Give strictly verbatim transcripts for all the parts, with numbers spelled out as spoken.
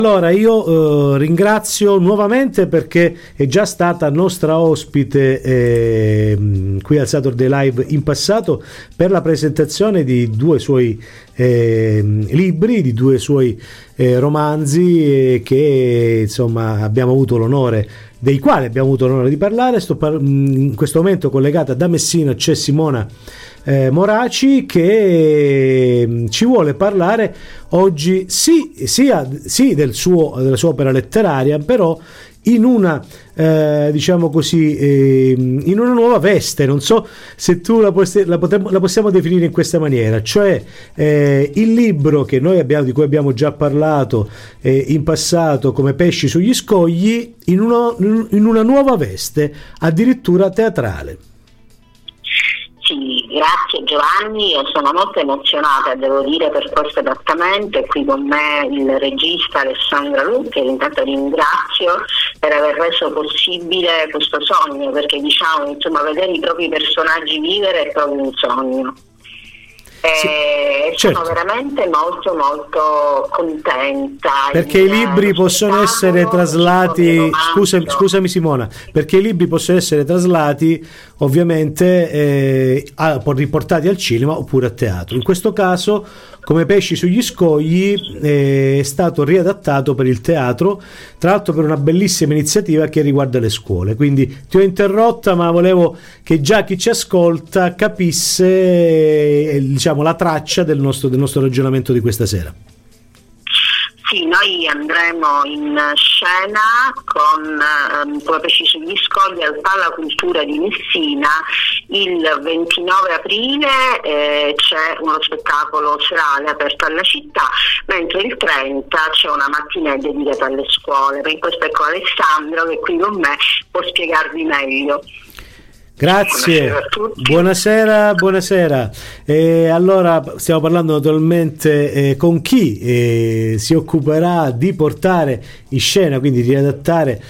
Allora io eh, ringrazio nuovamente perché è già stata nostra ospite eh, qui al Saturday Live in passato per la presentazione di due suoi eh, libri, di due suoi eh, romanzi eh, che insomma abbiamo avuto l'onore dei quali abbiamo avuto l'onore di parlare. Sto par- in questo momento collegata da Messina c'è Simona Eh, Moraci che eh, ci vuole parlare oggi sì, sia, sì del suo, della sua opera letteraria, però in una eh, diciamo così eh, in una nuova veste. Non so se tu la, poss- la, potremmo, la possiamo definire in questa maniera, cioè eh, il libro che noi abbiamo, di cui abbiamo già parlato eh, in passato, Come pesci sugli scogli, in, uno, in una nuova veste addirittura teatrale. Sì, grazie Giovanni, io sono molto emozionata, devo dire, per questo adattamento. È qui con me il regista Alessandro Lu, che intanto ringrazio per aver reso possibile questo sogno, perché diciamo, insomma, vedere i propri personaggi vivere è proprio un sogno. Sì, e certo. Sono veramente molto molto contenta perché i libri possono essere traslati scusami, scusami Simona perché i libri possono essere traslati ovviamente eh, riportati al cinema oppure a teatro. In questo caso Come pesci sugli scogli eh, è stato riadattato per il teatro, tra l'altro per una bellissima iniziativa che riguarda le scuole. Quindi ti ho interrotta, ma volevo che già chi ci ascolta capisse eh, diciamo la traccia del nostro, del nostro ragionamento di questa sera. Sì, noi andremo in scena con um, Come pesci sugli scogli al Pala Cultura di Messina il ventinove aprile. Eh, c'è uno spettacolo serale aperto alla città, mentre il trenta c'è una mattinée dedicata alle scuole. Per questo ecco Alessandro che qui con me può spiegarvi meglio. Grazie, buonasera a tutti. Buonasera, buonasera. Eh, allora stiamo parlando naturalmente eh, con chi eh, si occuperà di portare in scena, quindi di adattare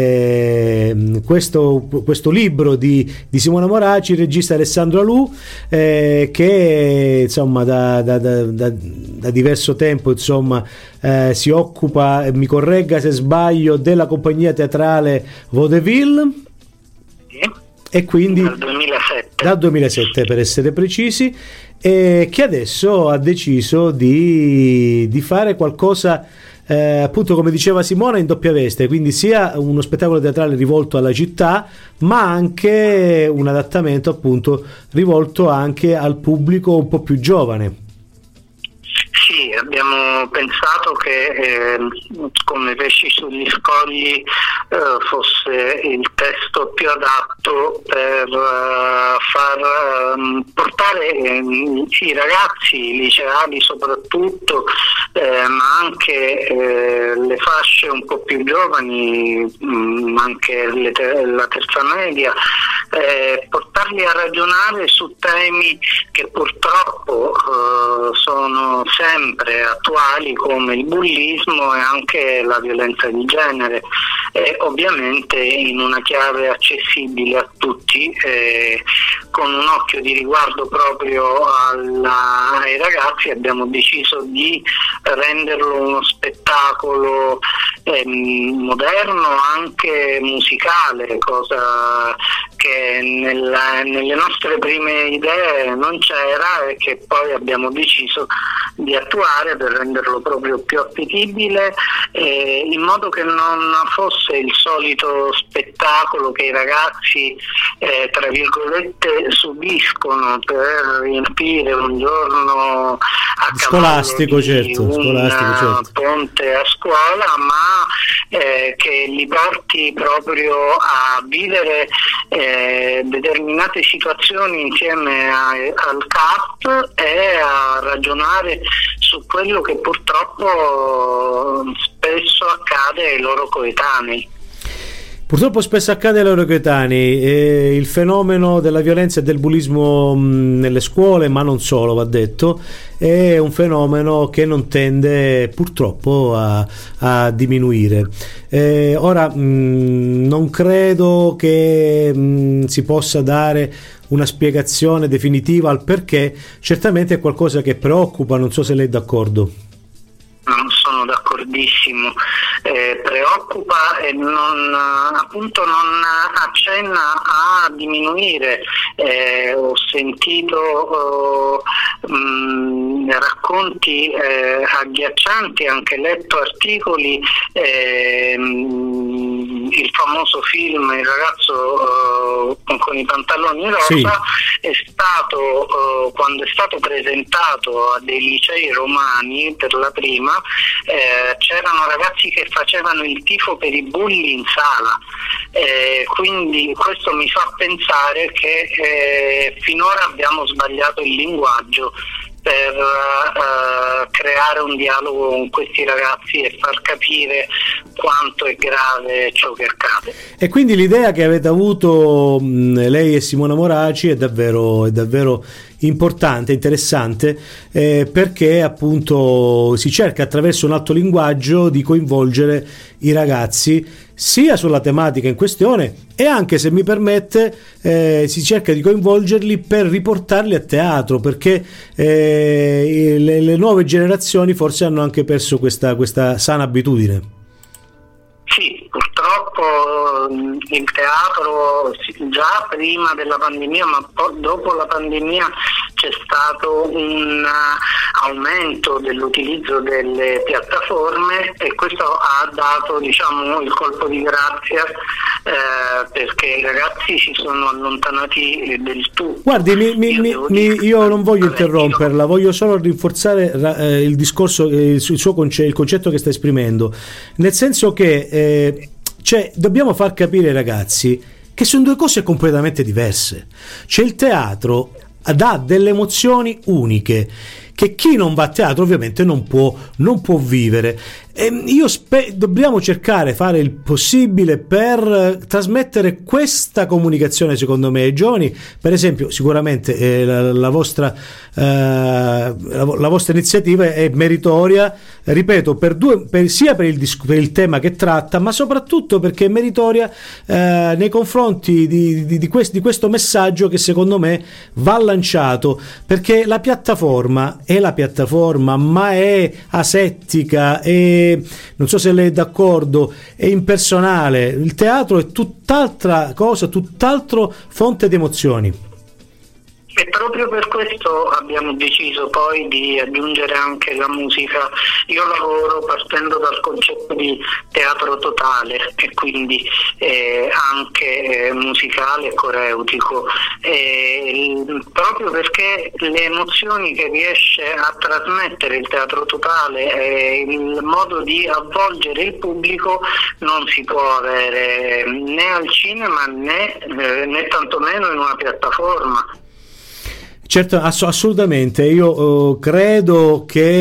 eh, questo, questo libro di, di Simona Moraci, il regista Alessandro Lu, eh, che insomma da, da, da, da, da diverso tempo insomma eh, si occupa, mi corregga se sbaglio, della compagnia teatrale Vaudeville. Sì. E quindi dal duemilasette. dal duemilasette per essere precisi, e che adesso ha deciso di, di fare qualcosa eh, appunto come diceva Simona in doppia veste, quindi sia uno spettacolo teatrale rivolto alla città ma anche un adattamento appunto rivolto anche al pubblico un po' più giovane. Sì, abbiamo pensato che eh, Come pesci sugli scogli eh, fosse il testo più adatto per uh, far um, portare eh, i ragazzi, i liceali soprattutto, eh, ma anche eh, le fasce un po' più giovani, mh, anche le te- la terza media, eh, portarli a ragionare su temi che purtroppo eh, sono sempre attuali, come il bullismo e anche la violenza di genere, e ovviamente in una chiave accessibile a tutti, eh, con un occhio di riguardo proprio alla, ai ragazzi. Abbiamo deciso di renderlo uno spettacolo eh, moderno, anche musicale, cosa che nella, nelle nostre prime idee non c'era e che poi abbiamo deciso di attuare per renderlo proprio più appetibile, eh, in modo che non fosse il solito spettacolo che i ragazzi eh, tra virgolette subiscono per riempire un giorno a scolastico, di certo, un scolastico, certo. ponte a scuola, ma eh, che li porti proprio a vivere eh, determinate situazioni insieme a, al cast e a ragionare su quello che purtroppo spesso accade ai loro coetanei. Purtroppo spesso accade ai loro coetanei, eh, il fenomeno della violenza e del bullismo mh, nelle scuole, ma non solo, va detto, è un fenomeno che non tende purtroppo a, a diminuire. Eh, ora mh, non credo che mh, si possa dare una spiegazione definitiva al perché, certamente è qualcosa che preoccupa, non so se lei è d'accordo. Non sono d'accordo. d'accordissimo, eh, preoccupa e non, appunto non accenna a diminuire. Eh, ho sentito oh, mh, racconti eh, agghiaccianti, anche letto articoli, eh, mh, il famoso film Il ragazzo uh, con i pantaloni rosa, sì. È stato uh, quando è stato presentato a dei licei romani per la prima, eh, c'erano ragazzi che facevano il tifo per i bulli in sala, eh, quindi questo mi fa pensare che eh, finora abbiamo sbagliato il linguaggio per uh, creare un dialogo con questi ragazzi e far capire quanto è grave ciò che accade. E quindi l'idea che avete avuto mh, lei e Simona Moraci è davvero, è davvero importante, interessante, eh, perché appunto si cerca attraverso un alto linguaggio di coinvolgere i ragazzi sia sulla tematica in questione e anche, se mi permette, eh, si cerca di coinvolgerli per riportarli a teatro, perché eh, le, le nuove generazioni forse hanno anche perso questa, questa sana abitudine. Sì, purtroppo il teatro già prima della pandemia, ma poi dopo la pandemia c'è stato un aumento dell'utilizzo delle piattaforme e questo ha dato, diciamo, il colpo di grazia, eh, perché i ragazzi si sono allontanati del tutto. Guardi, mi, mi, mi, mi, io non voglio interromperla, voglio solo rinforzare eh, il discorso, eh, il suo conce- il concetto che sta esprimendo, nel senso che eh, cioè, dobbiamo far capire ai ragazzi che sono due cose completamente diverse. C'è il teatro, dà delle emozioni uniche che chi non va a teatro ovviamente non può, non può vivere. E io spe- dobbiamo cercare, fare il possibile per trasmettere questa comunicazione, secondo me, ai giovani. Per esempio, sicuramente eh, la, la vostra eh, la, la vostra iniziativa è meritoria, ripeto, per due, per, sia per il, dis- per il tema che tratta, ma soprattutto perché è meritoria eh, nei confronti di, di, di, quest- di questo messaggio che secondo me va lanciato, perché la piattaforma è la piattaforma, ma è asettica, è, non so se lei è d'accordo, è impersonale. Il teatro è tutt'altra cosa, tutt'altro fonte di emozioni. E proprio per questo abbiamo deciso poi di aggiungere anche la musica. Io lavoro partendo dal concetto di teatro totale e quindi eh, anche eh, musicale e coreutico, e, proprio perché le emozioni che riesce a trasmettere il teatro totale e il modo di avvolgere il pubblico non si può avere né al cinema né, eh, né tantomeno in una piattaforma. Certo, ass- assolutamente. Io uh, credo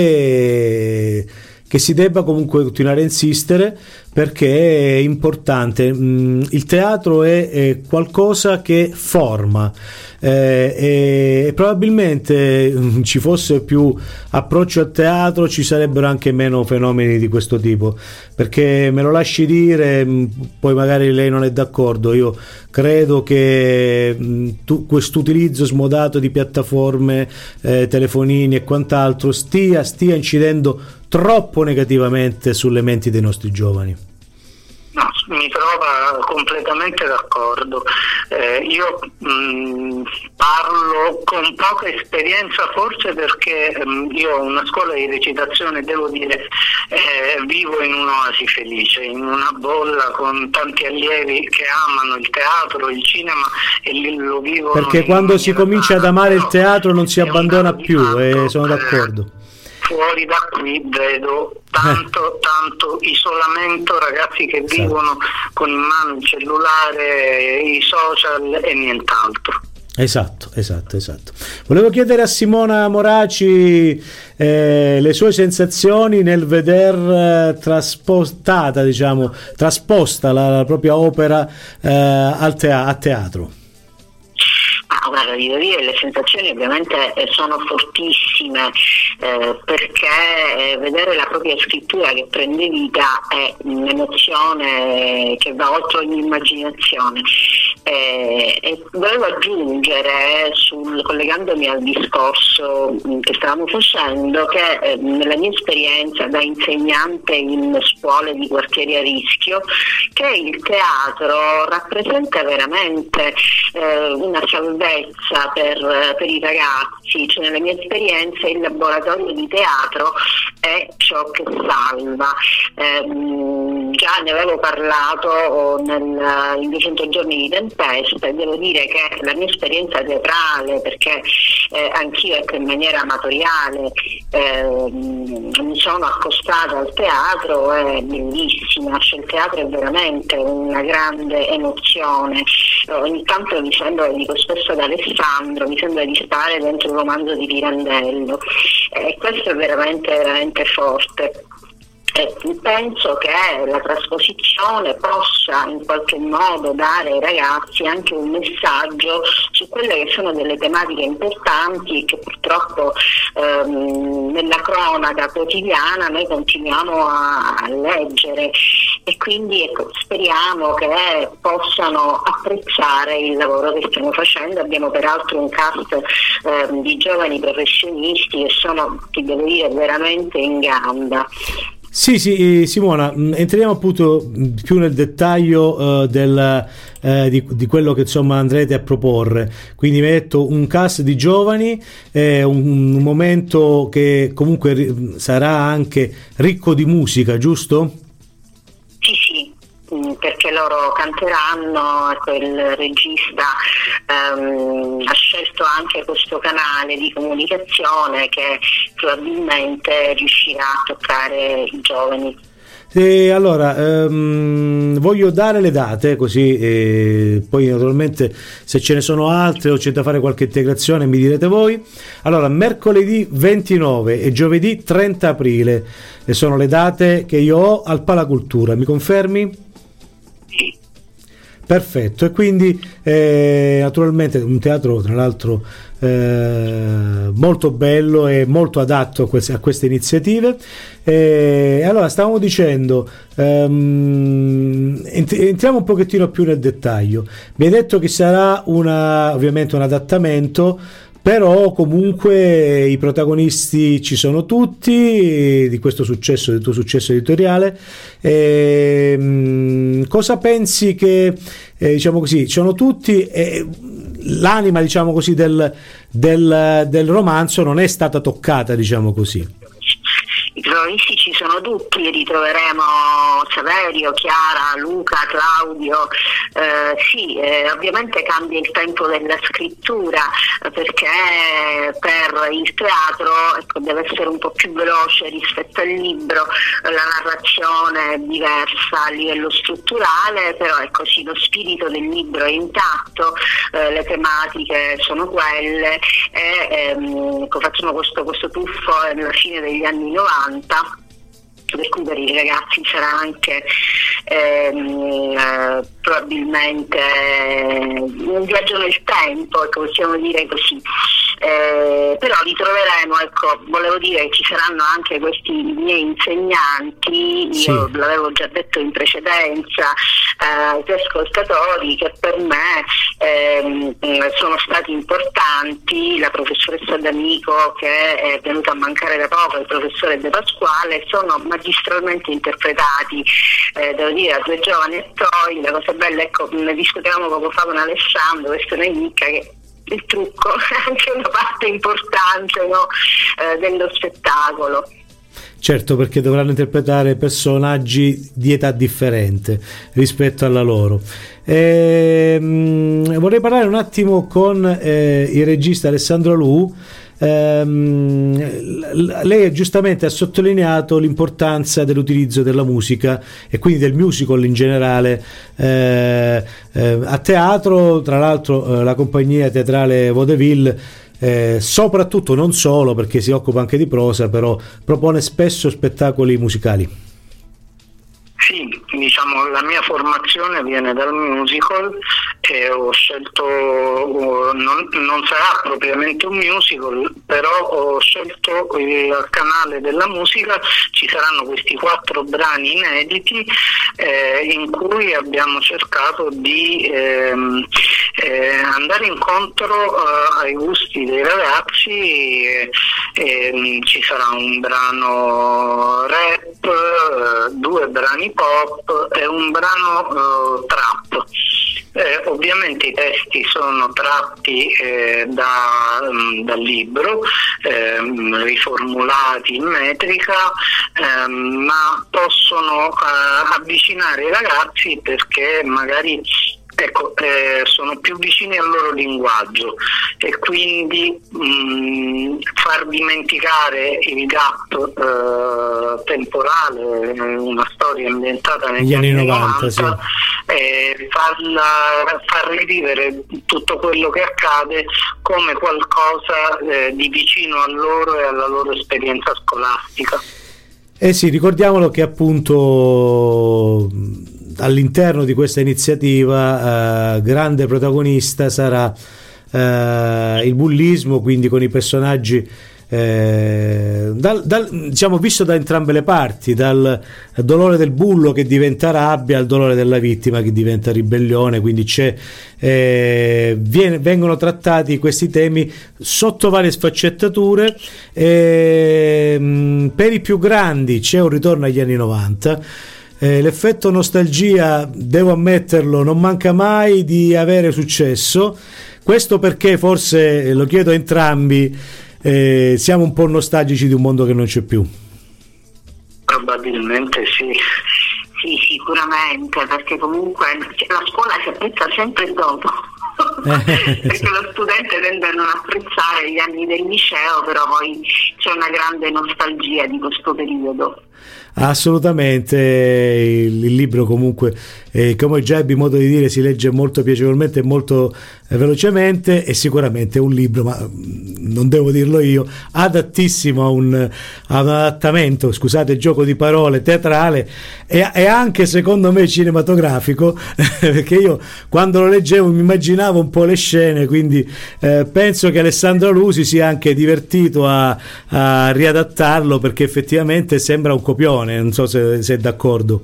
che, che si debba comunque continuare a insistere, perché è importante. Mm, il teatro è, è qualcosa che forma, eh, e, e probabilmente mm, ci fosse più approccio al teatro ci sarebbero anche meno fenomeni di questo tipo, perché me lo lasci dire, mh, poi magari lei non è d'accordo, io credo che questo utilizzo smodato di piattaforme, eh, telefonini e quant'altro stia, stia incidendo troppo negativamente sulle menti dei nostri giovani. No, mi trova completamente d'accordo. Eh, io mh, parlo con poca esperienza, forse perché mh, io ho una scuola di recitazione, devo dire, eh, vivo in un'oasi felice, in una bolla con tanti allievi che amano il teatro, il cinema e lo vivono. Perché quando si comincia ad amare il teatro non si abbandona più, e eh, sono d'accordo. Fuori da qui vedo tanto tanto isolamento, ragazzi che vivono con in mano il cellulare, i social e nient'altro. Esatto, esatto, esatto. Volevo chiedere a Simona Moraci eh, le sue sensazioni nel veder eh, trasportata, diciamo, trasposta la, la propria opera eh, al tea- a teatro. Ah, guarda, devo dire, le sensazioni ovviamente sono fortissime, eh, perché eh, vedere la propria scrittura che prende vita è un'emozione che va oltre ogni immaginazione. Eh, e volevo aggiungere, sul, collegandomi al discorso che stavamo facendo, che eh, nella mia esperienza da insegnante in scuole di quartieri a rischio, che il teatro rappresenta veramente eh, una salvezza per, per i ragazzi. Cioè, nella mia esperienza il laboratorio di teatro è ciò che salva. Eh, già ne avevo parlato nel, in duecento giorni di tempesta, e devo dire che la mia esperienza teatrale, perché eh, anch'io ecco, in maniera amatoriale eh, mi sono accostata al teatro, è bellissima. Cioè, il teatro è veramente una grande emozione. Ogni tanto mi sembra, dico spesso ad Alessandro, mi sembra di stare dentro un romanzo di Pirandello, e eh, questo è veramente veramente forte. Eh, penso che la trasposizione possa in qualche modo dare ai ragazzi anche un messaggio su quelle che sono delle tematiche importanti che purtroppo ehm, nella cronaca quotidiana noi continuiamo a, a leggere, e quindi ecco, speriamo che possano apprezzare il lavoro che stiamo facendo. Abbiamo peraltro un cast ehm, di giovani professionisti che sono, ti devo dire, veramente in gamba. Sì, sì, Simona, entriamo appunto più nel dettaglio uh, del, uh, di, di quello che insomma andrete a proporre. Quindi mi hai detto un cast di giovani, eh, un, un momento che comunque ri- sarà anche ricco di musica, giusto? Sì, sì, perché loro canteranno, ecco, il regista ehm, ha scelto anche questo canale di comunicazione che probabilmente riuscirà a toccare i giovani. E allora ehm, voglio dare le date, così eh, poi naturalmente se ce ne sono altre o c'è da fare qualche integrazione mi direte voi. Allora, mercoledì ventinove e giovedì trenta aprile e sono le date che io ho al Palacultura, mi confermi? Sì. Perfetto, e quindi eh, naturalmente un teatro tra l'altro eh, molto bello e molto adatto a queste, a queste iniziative. E allora stavamo dicendo, ehm, entriamo un pochettino più nel dettaglio. Mi hai detto che sarà una, ovviamente un adattamento, però comunque i protagonisti ci sono tutti di questo successo, del tuo successo editoriale. E, mh, cosa pensi che eh, diciamo così, ci sono tutti, e l'anima diciamo così del, del, del romanzo non è stata toccata, diciamo così? I protagonisti ci sono tutti, ritroveremo Saverio, Chiara, Luca, Claudio. Eh, sì, eh, ovviamente cambia il tempo della scrittura, perché per il teatro ecco, deve essere un po' più veloce rispetto al libro, la narrazione è diversa a livello strutturale, però ecco sì, lo spirito del libro è intatto, eh, le tematiche sono quelle, e ehm, facciamo questo, questo tuffo alla fine degli anni novanta, per cui per i ragazzi sarà anche ehm, eh, probabilmente un viaggio nel tempo, ecco, possiamo dire così. Eh, però ritroveremo, ecco, volevo dire che ci saranno anche questi miei insegnanti, sì. Io l'avevo già detto in precedenza ai eh, ascoltatori, che per me ehm, sono stati importanti. La professoressa D'Amico, che è venuta a mancare da poco, il professore De Pasquale, sono magistralmente interpretati, eh, devo dire, a due giovani attori. La cosa bella, ecco, ne discutevamo poco fa con Alessandro, questa è un'amica, che il trucco è anche una parte importante, no, eh, dello spettacolo. Certo, perché dovranno interpretare personaggi di età differente rispetto alla loro. E, mh, vorrei parlare un attimo con eh, il regista Alessandro Lu. Ehm, lei giustamente ha sottolineato l'importanza dell'utilizzo della musica e quindi del musical in generale eh, eh, a teatro. Tra l'altro eh, la compagnia teatrale Vaudeville, eh, soprattutto, non solo perché si occupa anche di prosa, però propone spesso spettacoli musicali. Sì, diciamo la mia formazione viene dal musical e ho scelto, non, non sarà propriamente un musical, però ho scelto il canale della musica, ci saranno questi quattro brani inediti eh, in cui abbiamo cercato di ehm, eh, andare incontro eh, ai gusti dei ragazzi. eh, eh, ci sarà un brano rap, eh, due brani pop e un brano eh, trap. Eh, ovviamente i testi sono tratti eh, da, um, dal libro, eh, riformulati in metrica, eh, ma possono eh, avvicinare i ragazzi perché magari ecco, eh, sono più vicini al loro linguaggio e quindi mh, far dimenticare il gap eh, temporale, una storia ambientata negli anni novanta, sì. E farla, far rivivere tutto quello che accade come qualcosa eh, di vicino a loro e alla loro esperienza scolastica. Eh sì, ricordiamolo che appunto all'interno di questa iniziativa eh, grande protagonista sarà eh, il bullismo, quindi con i personaggi eh, dal, dal, diciamo visto da entrambe le parti, dal dolore del bullo che diventa rabbia al dolore della vittima che diventa ribellione, quindi c'è eh, viene, vengono trattati questi temi sotto varie sfaccettature. Eh, per i più grandi c'è un ritorno agli anni novanta. Eh, l'effetto nostalgia, devo ammetterlo, non manca mai di avere successo. Questo perché, forse lo chiedo a entrambi, eh, siamo un po' nostalgici di un mondo che non c'è più. Probabilmente sì. Sì, sicuramente, perché comunque la scuola si apprezza sempre dopo. Perché lo studente tende a non apprezzare gli anni del liceo, però poi c'è una grande nostalgia di questo periodo. Assolutamente, il, il libro comunque, eh, come già ebbi modo di dire, si legge molto piacevolmente e molto eh, velocemente, e sicuramente è un libro, ma non devo dirlo io, adattissimo a un, a un adattamento, scusate il gioco di parole, teatrale e, e anche secondo me cinematografico, perché io quando lo leggevo mi immaginavo un po' le scene, quindi eh, penso che Alessandro Lusi sia anche divertito a, a riadattarlo, perché effettivamente sembra un copione. Non so se sei d'accordo.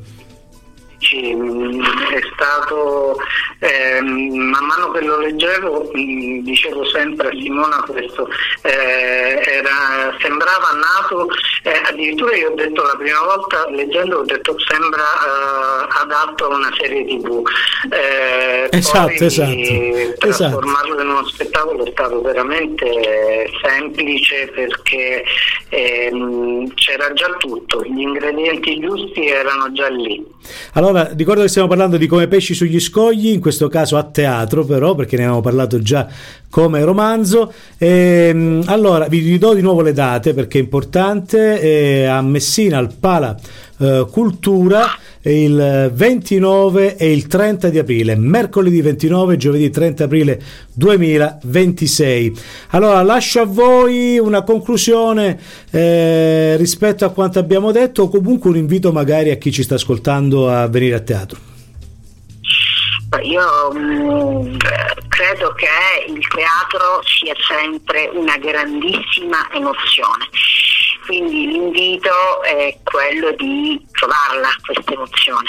Sì, è stato eh, man mano che lo leggevo dicevo sempre a Simona questo, eh, era, sembrava nato, eh, addirittura io ho detto la prima volta leggendo, ho detto sembra eh, adatto a una serie tv, eh, esatto, poi esatto, trasformarlo esatto. in uno spettacolo è stato veramente semplice, perché eh, c'era già tutto, gli ingredienti giusti erano già lì. Allora, ricordo che stiamo parlando di Come pesci sugli scogli, in questo caso a teatro però, perché ne avevamo parlato già come romanzo. E, allora, vi ridò di nuovo le date perché è importante. E a Messina, al Pala eh, Cultura, il ventinove e il trenta di aprile, mercoledì ventinove, giovedì trenta aprile duemilaventisei. Allora, lascio a voi una conclusione eh, rispetto a quanto abbiamo detto, o comunque un invito magari a chi ci sta ascoltando a venire a teatro. Io mh, credo che il teatro sia sempre una grandissima emozione, quindi l'invito è quello di trovarla questa emozione.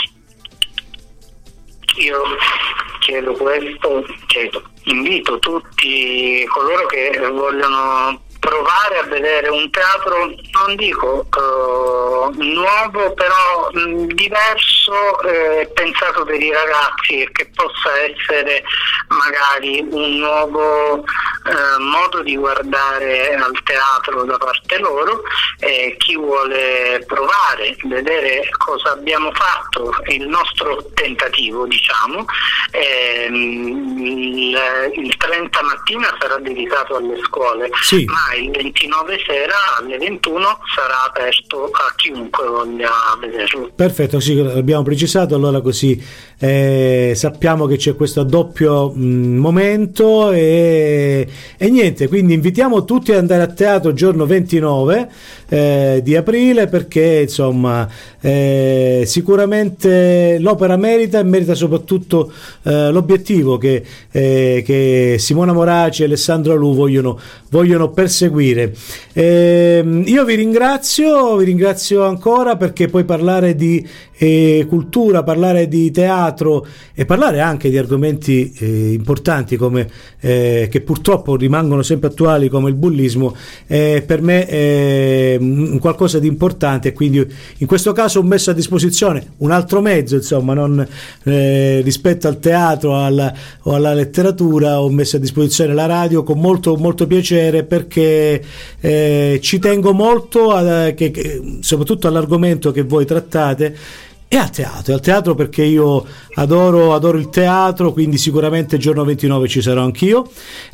Io chiedo questo, chiedo, invito tutti coloro che vogliono provare a vedere un teatro, non dico uh, nuovo, però mh, diverso, eh, pensato per i ragazzi, e che possa essere magari un nuovo eh, modo di guardare al teatro da parte loro. Eh, chi vuole provare, vedere cosa abbiamo fatto, il nostro tentativo, diciamo, eh, il, il trenta mattina sarà dedicato alle scuole, sì. Ma il ventinove sera alle ventuno sarà aperto a chiunque voglia vederlo. Perfetto, sì, abbiamo precisato, allora così eh, sappiamo che c'è questo doppio mh, momento e, e niente, quindi invitiamo tutti ad andare a teatro giorno ventinove eh, di aprile, perché insomma eh, sicuramente l'opera merita e merita soprattutto eh, l'obiettivo che, eh, che Simona Moraci e Alessandro Alù vogliono, vogliono perseguire. Eh, io vi ringrazio, vi ringrazio ancora, perché poi parlare di eh, cultura, parlare di teatro e parlare anche di argomenti eh, importanti come eh, che purtroppo rimangono sempre attuali, come il bullismo, eh, per me è un qualcosa di importante, e quindi in questo caso ho messo a disposizione un altro mezzo, insomma, non eh, rispetto al teatro alla, o alla letteratura, ho messo a disposizione la radio con molto molto piacere, perché eh, ci tengo molto a, che, che, soprattutto all'argomento che voi trattate, e al teatro, al teatro perché io adoro, adoro il teatro, quindi sicuramente il giorno ventinove ci sarò anch'io.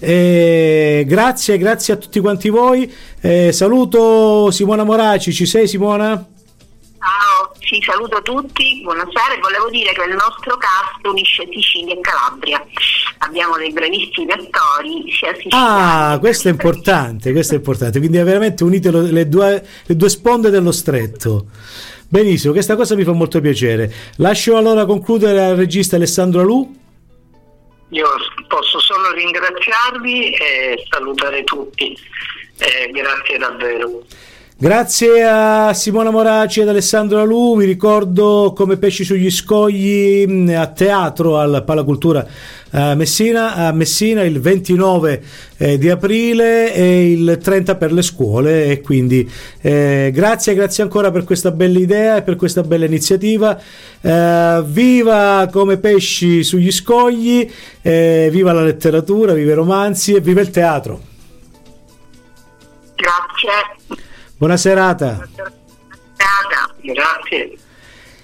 E grazie, grazie a tutti quanti voi. E saluto Simona Moraci. Ci sei, Simona? Ciao, sì, saluto tutti, buonasera. E volevo dire che il nostro cast unisce Sicilia e Calabria. Abbiamo dei bravissimi attori sia siciliani. Ah, questo è importante, questo è importante. Quindi veramente unite lo, le, due, le due sponde dello stretto. Benissimo, questa cosa mi fa molto piacere. Lascio allora concludere al regista Alessandro Alù. Io posso solo ringraziarvi e salutare tutti. Eh, grazie davvero. Grazie a Simona Moraci ed Alessandro Alù. Vi ricordo Come pesci sugli scogli a teatro al Palacultura a Messina, a Messina il ventinove eh, di aprile e il trenta per le scuole, e quindi eh, grazie, grazie ancora per questa bella idea e per questa bella iniziativa. Eh, viva Come pesci sugli scogli, eh, viva la letteratura, viva i romanzi e viva il teatro. Grazie. Buona serata. Buona serata. Grazie.